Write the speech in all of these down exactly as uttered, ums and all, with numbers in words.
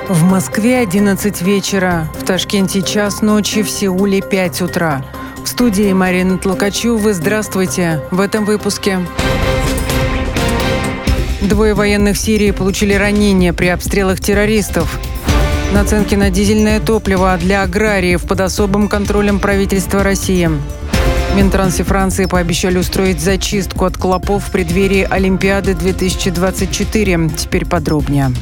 В Москве одиннадцать вечера, в Ташкенте час ночи, в Сеуле пять утра. В студии Марина Толкачева. Здравствуйте. В этом выпуске. Двое военных Сирии получили ранения при обстрелах террористов. Наценки на дизельное топливо для аграриев под особым контролем правительства России. Минтранс и Франции пообещали устроить зачистку от клопов в преддверии Олимпиады две тысячи двадцать четыре. Теперь подробнее.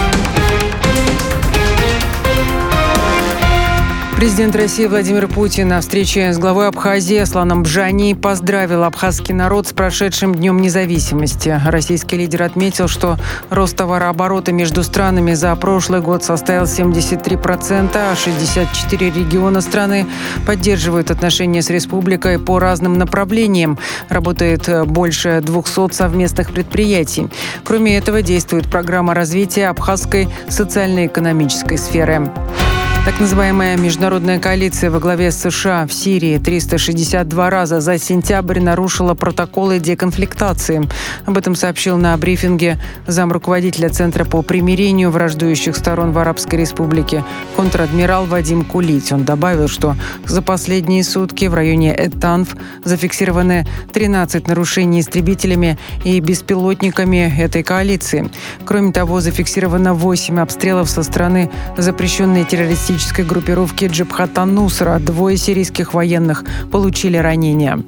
Президент России Владимир Путин на встрече с главой Абхазии Асланом Бжани поздравил абхазский народ с прошедшим Днем независимости. Российский лидер отметил, что рост товарооборота между странами за прошлый год составил семьдесят три процента, а шестьдесят четыре региона страны поддерживают отношения с республикой по разным направлениям. Работает больше двухсот совместных предприятий. Кроме этого, действует программа развития абхазской социально-экономической сферы. Так называемая международная коалиция во главе с США в Сирии триста шестьдесят два раза за сентябрь нарушила протоколы деконфликтации. Об этом сообщил на брифинге замруководителя Центра по примирению враждующих сторон в Арабской Республике контр-адмирал Вадим Кулить. Он добавил, что за последние сутки в районе Эт-Танф зафиксированы тринадцать нарушений истребителями и беспилотниками этой коалиции. Кроме того, зафиксировано восемь обстрелов со стороны запрещенной террористической группировки Джабхат ан-Нусра. Двое сирийских военных получили ранения.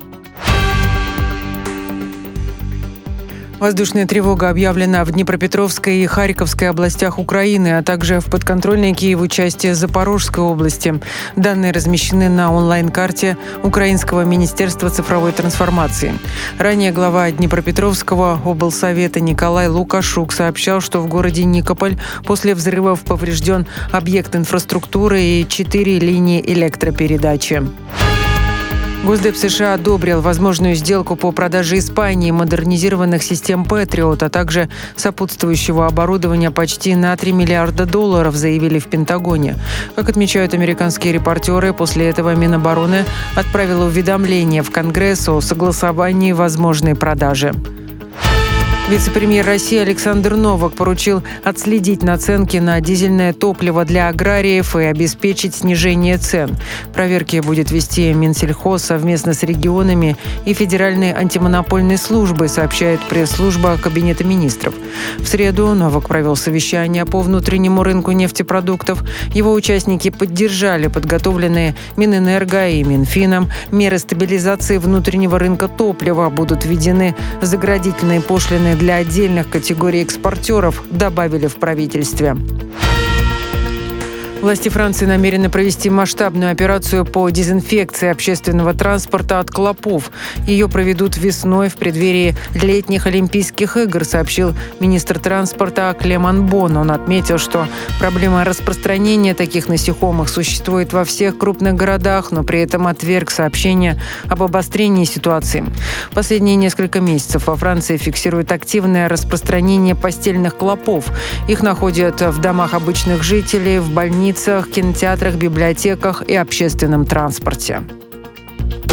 Воздушная тревога объявлена в Днепропетровской и Харьковской областях Украины, а также в подконтрольной Киеву части Запорожской области. Данные размещены на онлайн-карте Украинского министерства цифровой трансформации. Ранее глава Днепропетровского облсовета Николай Лукашук сообщал, что в городе Никополь после взрывов поврежден объект инфраструктуры и четыре линии электропередачи. Госдеп США одобрил возможную сделку по продаже Испании модернизированных систем «Патриот», а также сопутствующего оборудования почти на три миллиарда долларов, заявили в Пентагоне. Как отмечают американские репортеры, после этого Минобороны отправило уведомление в Конгресс о согласовании возможной продажи. Вице-премьер России Александр Новак поручил отследить наценки на дизельное топливо для аграриев и обеспечить снижение цен. Проверки будет вести Минсельхоз совместно с регионами и Федеральной антимонопольной службой, сообщает пресс-служба Кабинета министров. В среду Новак провел совещание по внутреннему рынку нефтепродуктов. Его участники поддержали подготовленные Минэнерго и Минфином меры стабилизации внутреннего рынка топлива. Будут введены заградительные пошлины для отдельных категорий экспортеров, добавили в правительстве. Власти Франции намерены провести масштабную операцию по дезинфекции общественного транспорта от клопов. Ее проведут весной в преддверии летних Олимпийских игр, сообщил министр транспорта Клеман Бон. Он отметил, что проблема распространения таких насекомых существует во всех крупных городах, но при этом отверг сообщение об обострении ситуации. Последние несколько месяцев во Франции фиксируют активное распространение постельных клопов. Их находят в домах обычных жителей, в больницах, кинотеатрах, библиотеках и общественном транспорте.